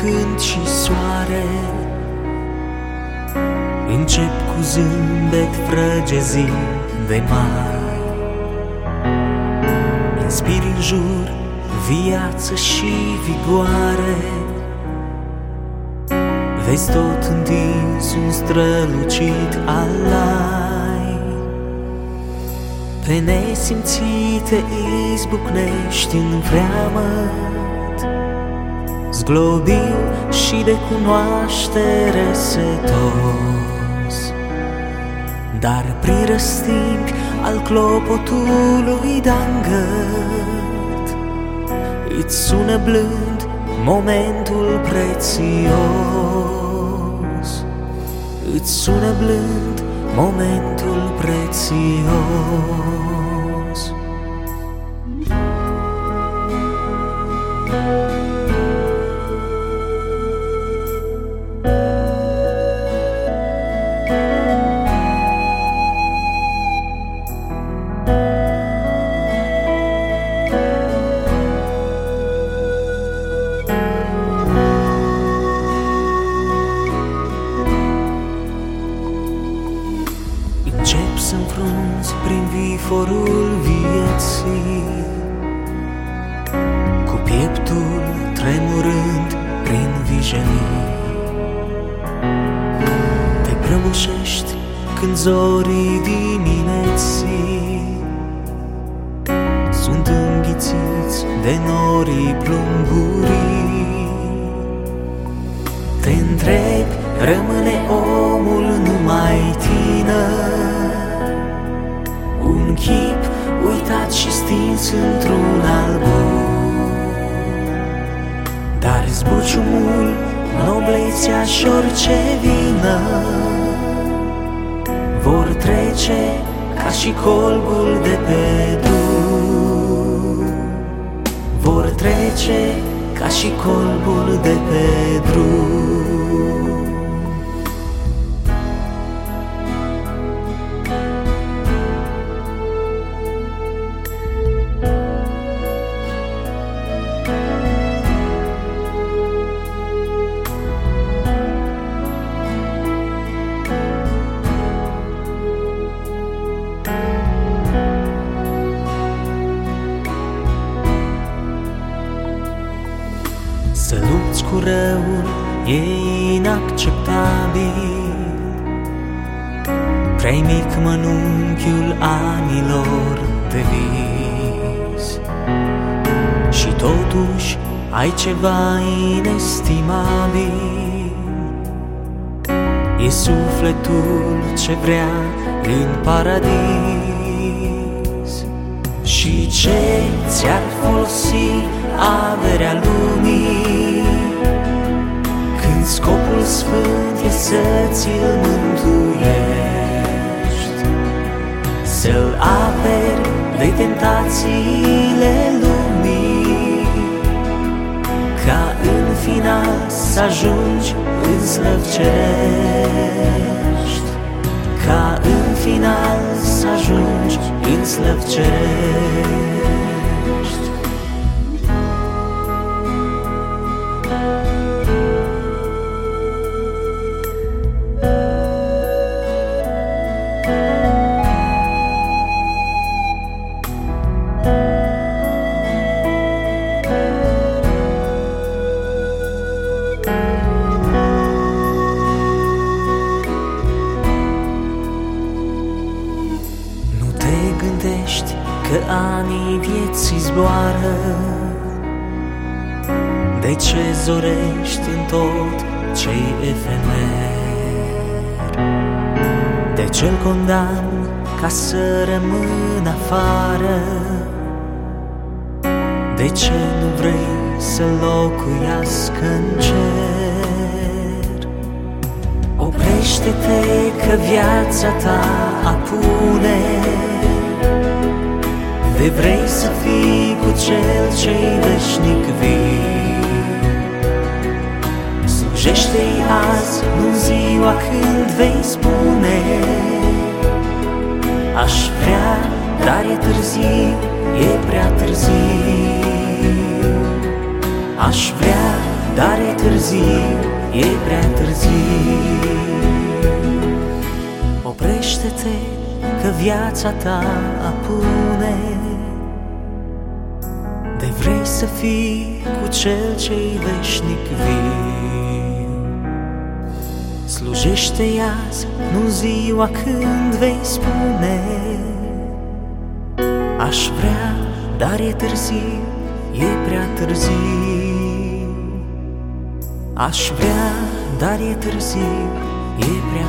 cânt și soare. Încep cu zâmbet frăgezit de mai. Inspiri în jur viață și vigoare. Vezi tot întins un strălucit alai. Pe nesimțite izbucnești în freamăt, zglobiu și de cunoaștere setos. Dar prin răstimpi al clopotului de-angăt îți sună blând momentul prețios. Îți sună blând momentul prețios. Încep să-mi frunzi prin viforul vieții, cu pieptul tremurând prin vijelii. Te prăbușești când zorii dimineții sunt înghițiți de norii plumburii. Te întrebi, rămâne omul numai tânăr, un chip uitat și stins într-un album. Dar zbuciumul, noblețea și orice vină vor trece ca și colbul de pe drum. Vor trece ca și colbul de pe drum. Să lupți cu răul e inacceptabil, prea mic mănunchiul anilor de vis. Și totuși ai ceva inestimabil, e sufletul ce vrea în paradis. Și ce ți-ar folosi averea lumii, când scopul sfânt e să ți-l mântuiești, să-l aperi de tentațiile lumii, ca în final să ajungi în slăvi cerești, ca în final să ajungi în slăvi cerești. Gândești că anii vieții zboară, de ce zorești în tot ce-i efemer? De ce-l condamn ca să rămână afară? De ce nu vrei să locuiască în cer? Oprește-te că viața ta apune, de vrei să fii cu cel ce-i veșnic vii. Slujește-i azi, nu ziua când vei spune aș vrea, dar e târziu, e prea târziu. Aș vrea, dar e târziu, e prea târziu. Oprește-te că viața ta apune, de vrei să fii cu cel ce-i veșnic viu. Slujește azi, nu ziua când vei spune aș vrea, dar e târziu, e prea târziu. Aș vrea, dar e târziu, e prea